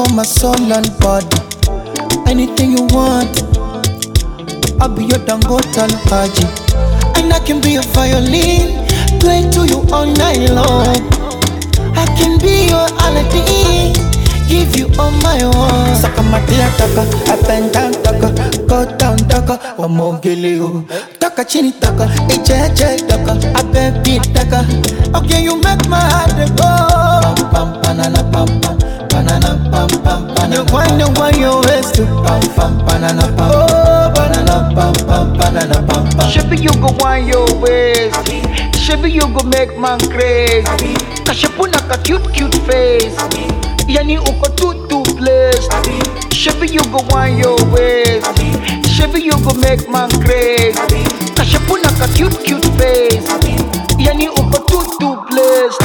for my soul and body. Anything you want, I'll be your Dangote Haji. And I can be a violin, play to you all night long. I can be your Aladdin, give you all my own. Saka matia taka, up and down taka, go down taka, wamogele taka chini taka, eche taka, up beat taka. Okay, you make my heart go. Pam pam banana pam pam, banana pam pam banana. You wind your waist to pam pam banana pam. Oh banana pam pam banana pam pam. Shabby you go wind your waist, shabby you go make man crazy. Kashapuna ka cute face, yani uko too blessed. Shabby you go wind your waist, shabby you go make man crazy. Kashapuna ka cute face, yani uko too blessed.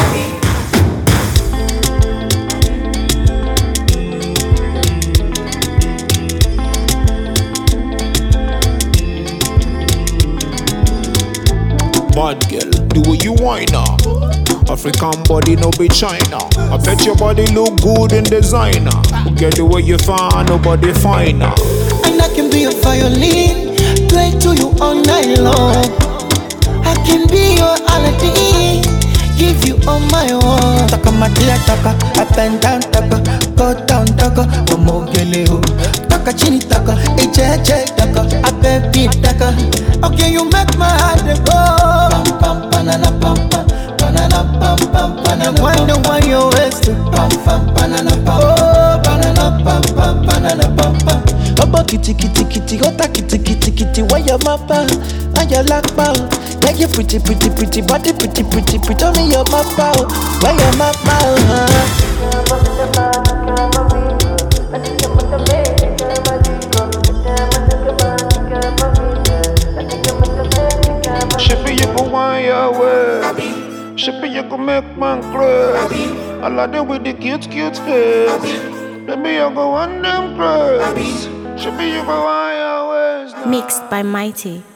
Bad girl, the way you whine now. African body, no be China. I bet your body look good in designer. Get the way you find, nobody finer. And I can be a violin, play to you all night long. I can be your Aladdin, give you all my own. Taka matia taka, up and down taka, go down taka, wamogele taka chini taka, eche taka, up beat taka. Okay, you make my heart go. Pam pam banana pam pam, banana pam pam banana. Wind your waist to pam pam banana pam. Oh banana pam pam banana pam pam. Obo kitty, ota kitty, why your mappa? And your lakpa? Like your pretty body, pretty. Tell me your mappa, why your mappa? Shippy, you go wind your way. Shippy, you go make man crazy. I like them with the cute face. Baby, you go on them crazy. Shippy, you go wind your ways now. Mixed by Mighty.